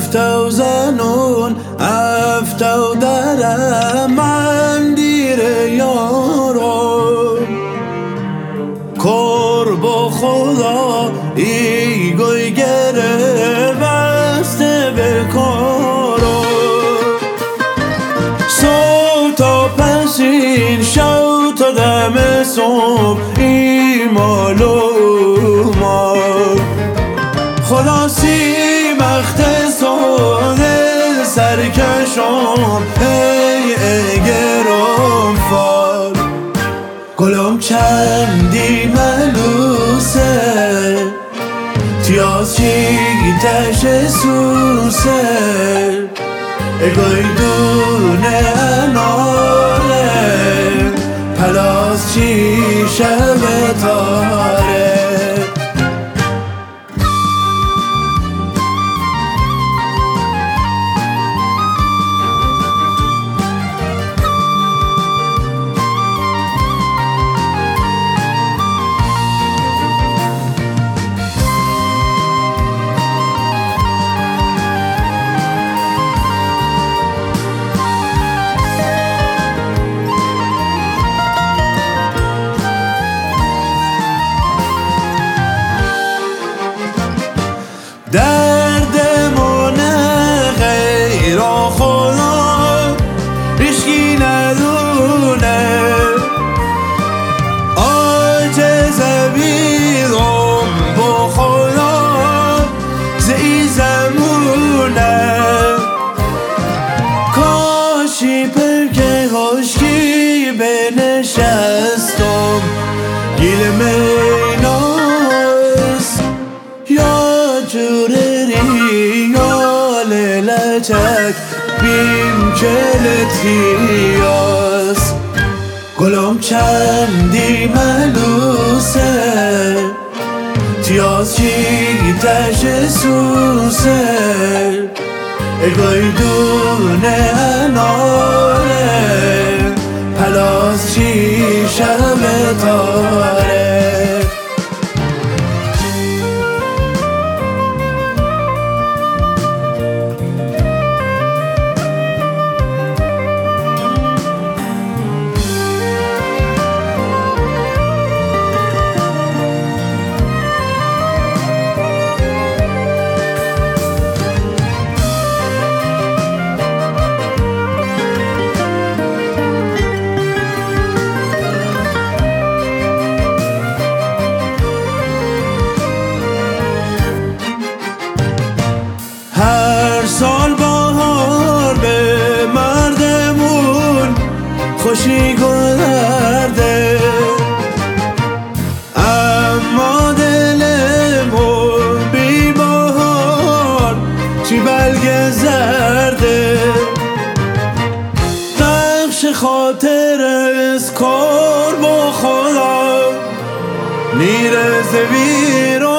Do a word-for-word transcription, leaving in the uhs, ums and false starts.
افتو زنون افتو درم من دیر یارو قرب خدا ای گوی گره بسته به کارو صبح تا پسین شو تا دم صبح ای معلومات خلاصی مختصان سرکشان ای اگرم فال گلم چندی ملوسه تیاز چی تش سوسه اگوی دونه اناره پلاس چی شب تاره دردمونه غیر خدا هیچکی ندونه عاجز بیرم با خدا زی زمونه کاشی پرکه هاشکی بنشستم گیل میناس یا جوری یا للچک بیم کلتیاس گلم چندی ملوسه تیاز چی تش سوسه اگوی دونه اناره پلاس چی شب تاره هر سال بهار به مردمون خوشی گذرده اما دلمون بی بهار چی بلگ زرده نقش خاطر از کار با خدا نیرز ویران